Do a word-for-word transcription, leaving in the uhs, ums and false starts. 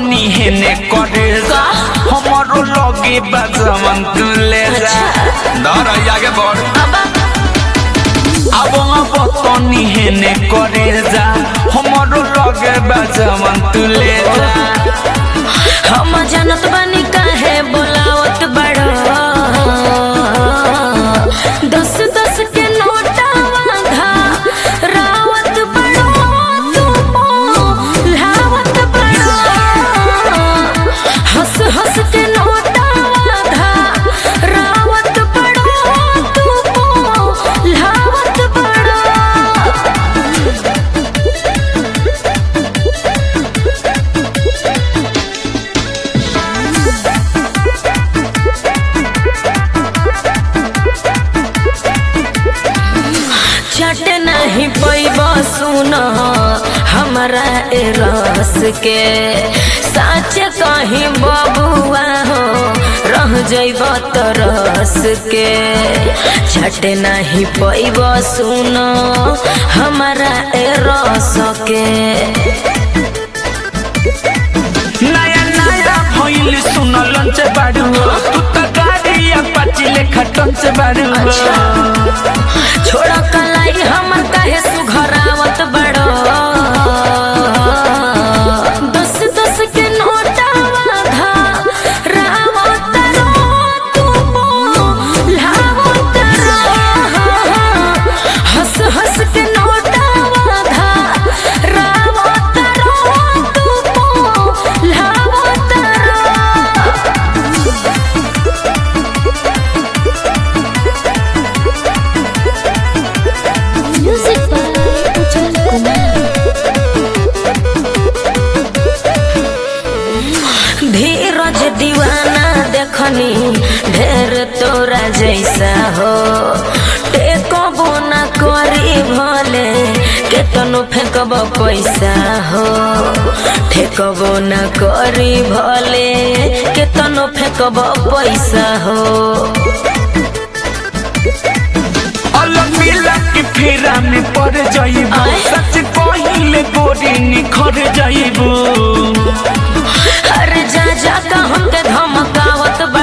तनी हेने करे हमारो लगे बजमन तू ले जा डर आगे बढ़ अब अब तनी हेने करे जा हमारो लगे बजमन तू ले जा हम जानत बानी काहे बोलावत बड़ो दस दस के नोटावा धा रावत बड़ो तू लावत बड़ो हंस हंस के नोटावा धा रावत बड़ो तू लावत बड़ो चट नहीं पैबा सुना हमारा ए रस के साच कहीं बबुआ हो रह जइब तरस के चट नहीं पैबा सुना हमारा ए रस के नया नया भइल सुनलन से बाड़ू तू त गाड़िया पचिले खटन से बाड़ू छोड़ा कलाई हमर काहे सुघरावत बड़ो दस दस के नोटावा धा रावत रो तू लावत रो हंस हंस के नोटावा धा रावत रो तू लावत रो Music by Ujjwal Kumar. धीरज दीवाना देखनी ढेर तोरा जैसा हो टेकबो न करी भले केतनो फेंकब पैसा हो ठेकबो न करी भले केतनो फेंकब पैसा हो अलग मिला के फेरा में पड़ जाइबो सच कहिले गोरी निखर जाइबो अरे जा जा का हमके धमकावत बा